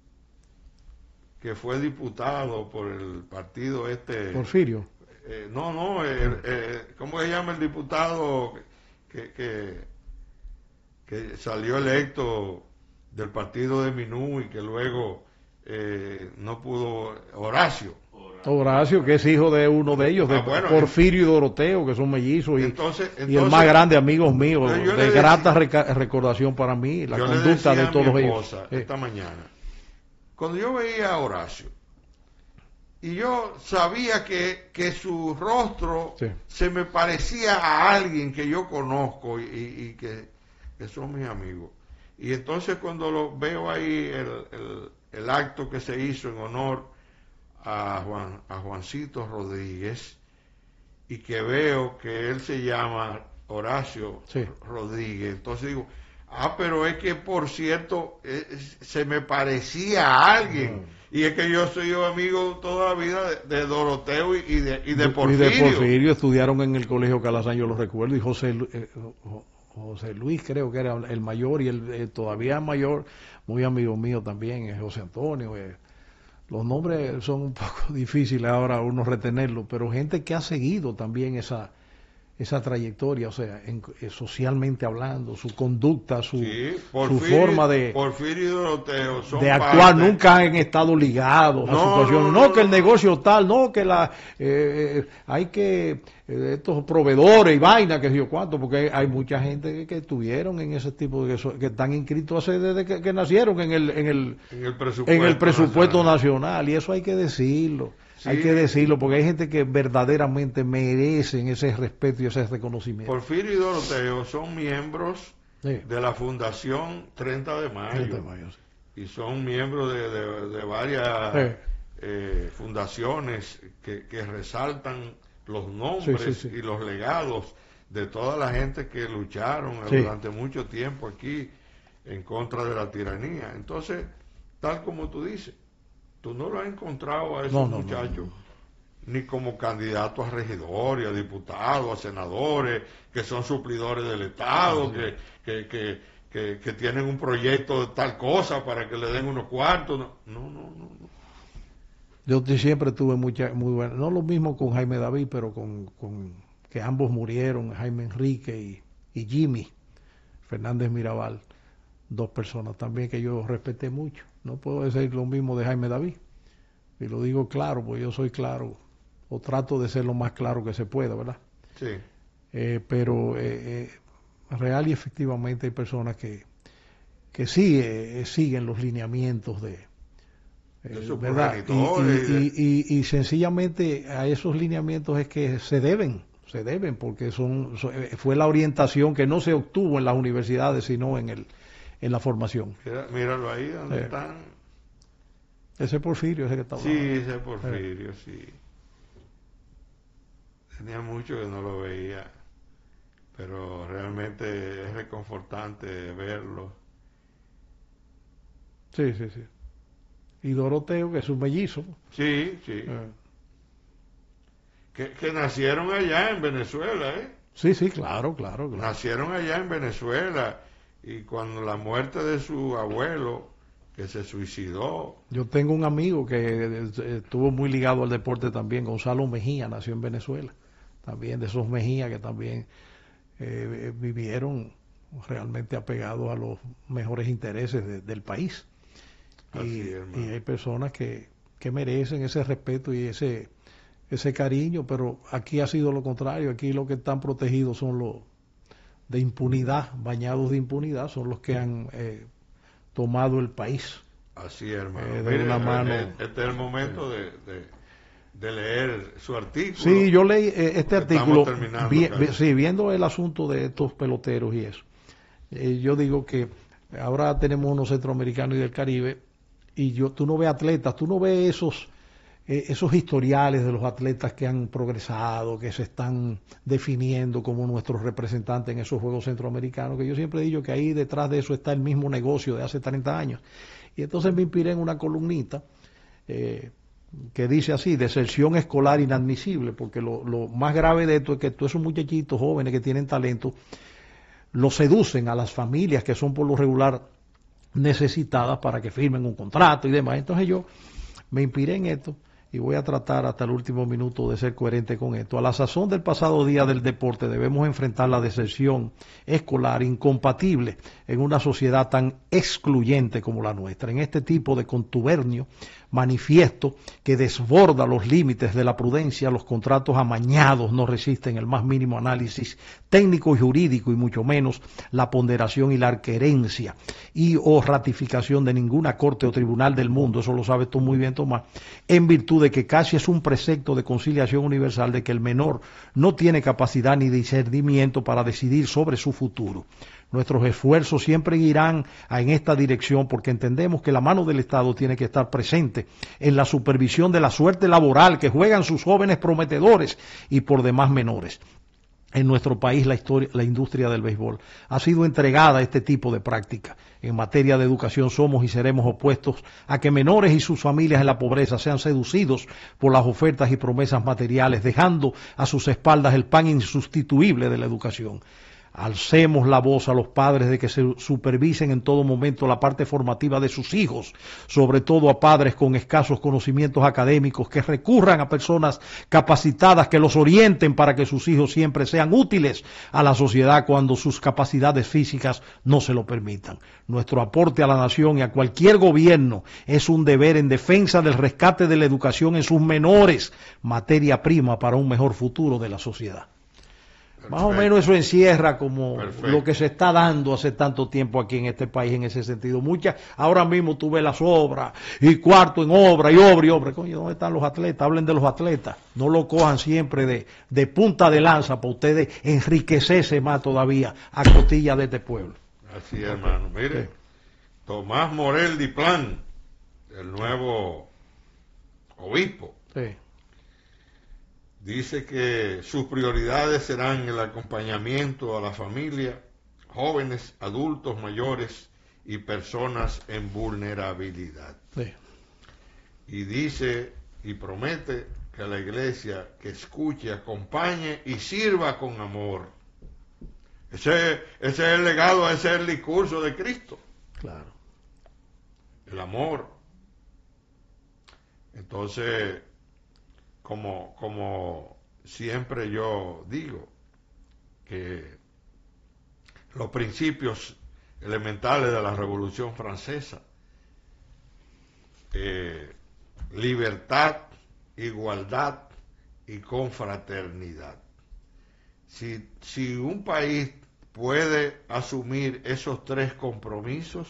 fue diputado por el partido Porfirio. ¿Cómo se llama el diputado que salió electo del partido de Minú y que luego no pudo? Horacio, que es hijo de uno de ellos, Porfirio y Doroteo, que son mellizos, y el más grande amigos míos, de grata recordación para mí, la conducta de todos ellos. Esta mañana, cuando yo veía a Horacio, y yo sabía que su rostro se me parecía a alguien que yo conozco y que son mis amigos. Y entonces cuando lo veo ahí, el acto que se hizo en honor a Juancito Rodríguez, y que veo que él se llama Horacio Rodríguez, entonces digo, pero es que por cierto se me parecía a alguien, y es que yo soy amigo toda la vida de Doroteo y de Porfirio. Y de Porfirio estudiaron en el Colegio Calazán, yo lo recuerdo, y José Luis creo que era el mayor, y el todavía mayor, muy amigo mío también, es José Antonio. Los nombres son un poco difíciles ahora uno retenerlos, pero gente que ha seguido también esa trayectoria, o sea, socialmente hablando, su conducta, su forma de Porfirio y Doroteo son de actuar, nunca han estado ligados a situaciones, que el negocio tal, que hay que estos proveedores y vainas, que sé yo cuánto, porque hay mucha gente que estuvieron en ese tipo que están inscritos desde que nacieron en el presupuesto nacional, y eso hay que decirlo. Hay que decirlo, porque hay gente que verdaderamente merecen ese respeto y ese reconocimiento. Porfirio y Doroteo son miembros de la Fundación 30 de Mayo. Y son miembros de varias fundaciones que resaltan los nombres y los legados de toda la gente que lucharon durante mucho tiempo aquí en contra de la tiranía. Entonces, tal como tú dices, tú no lo has encontrado a esos muchachos ni como candidatos a regidores, a diputados, a senadores, que son suplidores del Estado, que tienen un proyecto de tal cosa para que le den unos cuartos. No. Yo siempre tuve muy buena, no lo mismo con Jaime David, pero con que ambos murieron, Jaime Enrique y Jimmy Fernández Mirabal, dos personas también que yo respeté mucho. No puedo decir lo mismo de Jaime David, y lo digo claro, porque yo soy claro, o trato de ser lo más claro que se pueda, ¿verdad? Sí. Pero real y efectivamente hay personas que sí siguen los lineamientos de sus ¿verdad? Y sencillamente a esos lineamientos es que se deben porque fue la orientación que no se obtuvo en las universidades sino en la formación. Míralo ahí donde están. Ese Porfirio, ese que estaba. Sí, ese Porfirio, sí. Tenía mucho que no lo veía, pero realmente es reconfortante verlo. Sí. Y Doroteo, que es un mellizo. Sí. Que nacieron allá en Venezuela, ¿eh? Sí, claro. Nacieron allá en Venezuela y cuando la muerte de su abuelo, que se suicidó. Yo tengo un amigo que estuvo muy ligado al deporte también, Gonzalo Mejía, nació en Venezuela. También de esos Mejía que también vivieron realmente apegados a los mejores intereses del país. Y hay personas que merecen ese respeto y ese cariño, pero aquí ha sido lo contrario. Aquí los que están protegidos son los de impunidad, bañados de impunidad, son los que han tomado el país. Así es, hermano. De una mano. Este es el momento de leer su artículo. Sí, yo leí este artículo viendo el asunto de estos peloteros y eso. Yo digo que ahora tenemos unos centroamericanos y del Caribe y tú no ves atletas, tú no ves esos historiales de los atletas que han progresado, que se están definiendo como nuestros representantes en esos Juegos Centroamericanos, que yo siempre he dicho que ahí detrás de eso está el mismo negocio de hace 30 años. Y entonces me inspiré en una columnita que dice así: deserción escolar inadmisible, porque lo más grave de esto es que todos esos muchachitos jóvenes que tienen talento los seducen a las familias que son por lo regular necesitadas para que firmen un contrato y demás. Entonces yo me inspiré en esto y voy a tratar hasta el último minuto de ser coherente con esto. A la sazón del pasado día del deporte debemos enfrentar la deserción escolar incompatible en una sociedad tan excluyente como la nuestra. En este tipo de contubernio manifiesto que desborda los límites de la prudencia, los contratos amañados no resisten el más mínimo análisis técnico y jurídico y mucho menos la ponderación y la arquerencia o ratificación de ninguna corte o tribunal del mundo. Eso lo sabes tú muy bien, Tomás, en virtud de que casi es un precepto de conciliación universal de que el menor no tiene capacidad ni discernimiento para decidir sobre su futuro. Nuestros esfuerzos siempre irán en esta dirección porque entendemos que la mano del Estado tiene que estar presente en la supervisión de la suerte laboral que juegan sus jóvenes prometedores y por demás menores. En nuestro país la industria del béisbol ha sido entregada a este tipo de práctica. En materia de educación somos y seremos opuestos a que menores y sus familias en la pobreza sean seducidos por las ofertas y promesas materiales, dejando a sus espaldas el pan insustituible de la educación. Alcemos la voz a los padres de que se supervisen en todo momento la parte formativa de sus hijos, sobre todo a padres con escasos conocimientos académicos, que recurran a personas capacitadas que los orienten para que sus hijos siempre sean útiles a la sociedad cuando sus capacidades físicas no se lo permitan. Nuestro aporte a la nación y a cualquier gobierno es un deber en defensa del rescate de la educación en sus menores, materia prima para un mejor futuro de la sociedad. Perfecto. Más o menos eso encierra como lo que se está dando hace tanto tiempo aquí en este país en ese sentido. Ahora mismo tú ves las obras y cuarto en obra y obra. Coño, ¿dónde están los atletas? Hablen de los atletas. No lo cojan siempre de punta de lanza para ustedes enriquecerse más todavía a costilla de este pueblo. Así es, hermano. Mire, sí. Tomás Morel Diplán, el nuevo obispo. Sí. Dice que sus prioridades serán el acompañamiento a la familia, jóvenes, adultos mayores y personas en vulnerabilidad. Sí. Y dice y promete que la iglesia que escuche, acompañe y sirva con amor. Ese es el legado, ese es el discurso de Cristo. Claro. El amor. Entonces, como siempre yo digo, que los principios elementales de la Revolución Francesa, libertad, igualdad y confraternidad. Si un país puede asumir esos 3 compromisos,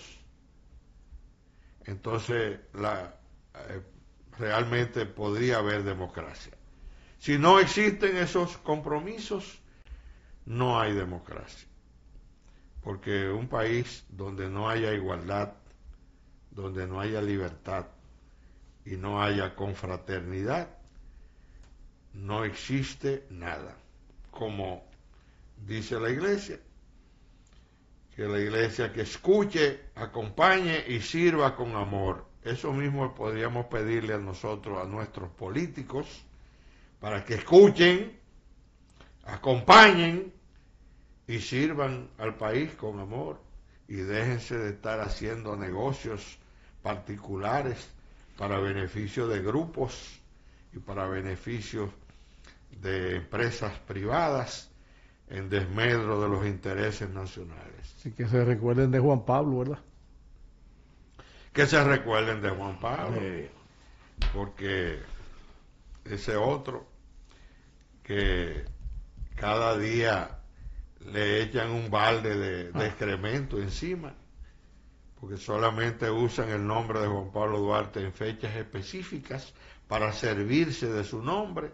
entonces realmente podría haber democracia. Si no existen esos compromisos, no hay democracia. Porque un país donde no haya igualdad, donde no haya libertad y no haya confraternidad, no existe nada. Como dice la Iglesia, que la Iglesia que escuche, acompañe y sirva con amor. Eso mismo podríamos pedirle a nosotros, a nuestros políticos, para que escuchen, acompañen y sirvan al país con amor, y déjense de estar haciendo negocios particulares para beneficio de grupos y para beneficio de empresas privadas en desmedro de los intereses nacionales. Así que se recuerden de Juan Pablo, ¿verdad? Que se recuerden de Juan Pablo, porque ese otro que cada día le echan un balde de excremento encima, porque solamente usan el nombre de Juan Pablo Duarte en fechas específicas para servirse de su nombre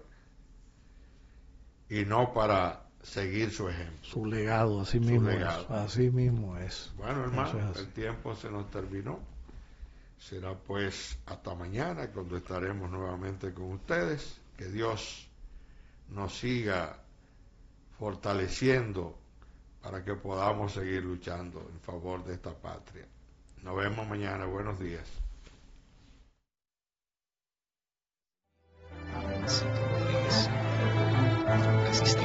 y no para seguir su ejemplo. Su legado, así mismo es. Así mismo es. Bueno, hermano, el tiempo se nos terminó. Será pues hasta mañana cuando estaremos nuevamente con ustedes. Que Dios nos siga fortaleciendo para que podamos seguir luchando en favor de esta patria. Nos vemos mañana. Buenos días. Asistente.